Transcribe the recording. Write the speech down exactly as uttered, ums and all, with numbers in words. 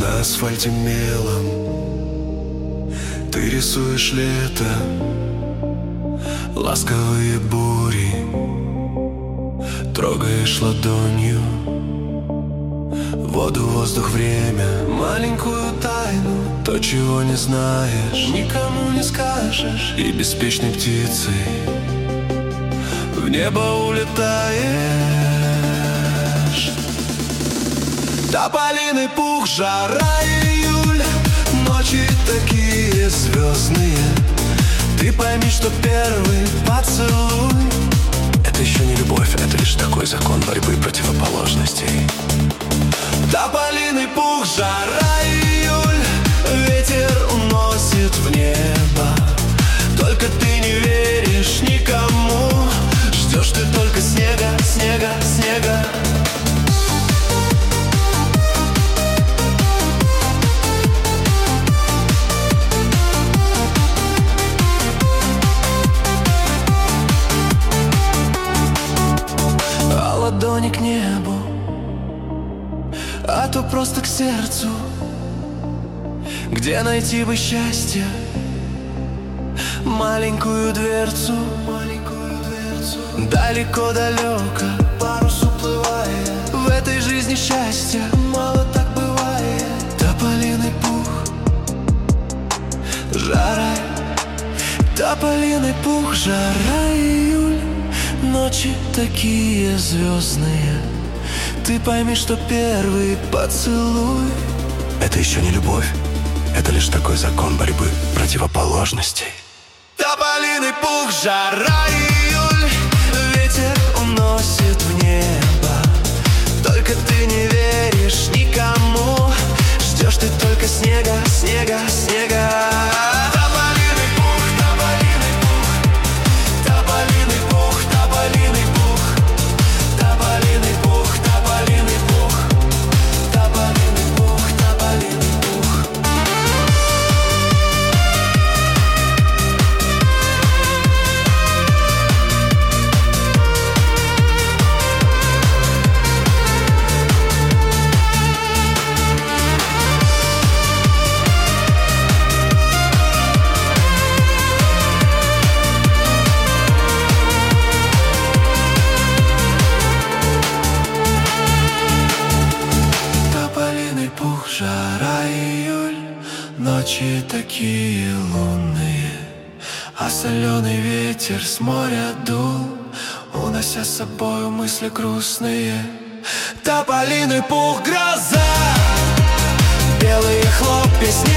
на асфальте мелом. Ты рисуешь лето, ласковые бури, трогаешь ладонью воду, воздух, время, маленькую тайну, то, чего не знаешь, никому не скажешь. И беспечной птицей в небо улетаешь. Тополиный пух, жара, июль, ночи такие звездные. Ты пойми, что первый поцелуй — это еще не любовь, это лишь такой закон борьбы противоположностей. Тополиный пух, жара, июль, ветер уносит в небо. Только ты не веришь никому, ждешь ты только снега, снега, снега. А ладони к небу, а то просто к сердцу. Где найти бы счастье? Маленькую дверцу, маленькую дверцу. Далеко-далеко, парус уплывая. В этой жизни счастья мало так бывает. Тополиный пух, жара, тополиный пух, жара, июль, ночи такие звездные. Ты пойми, что первый поцелуй — это еще не любовь, это лишь такой закон борьбы противоположностей. Тополиный пух, жара, июль, ветер уносит в небо. Только ты не веришь никому, ждешь ты только снега, снега, снега. Тополиный пух, тополиный пух, тополиный пух, тополиный пух, тополиный пух, тополиный пух, тополиный пух, тополиный пух. Тополиный пух, жара, июль, ночи такие лунные, а соленый ветер с моря дул, унося с собою мысли грустные. Тополиный пух, гроза, белые хлопья снега.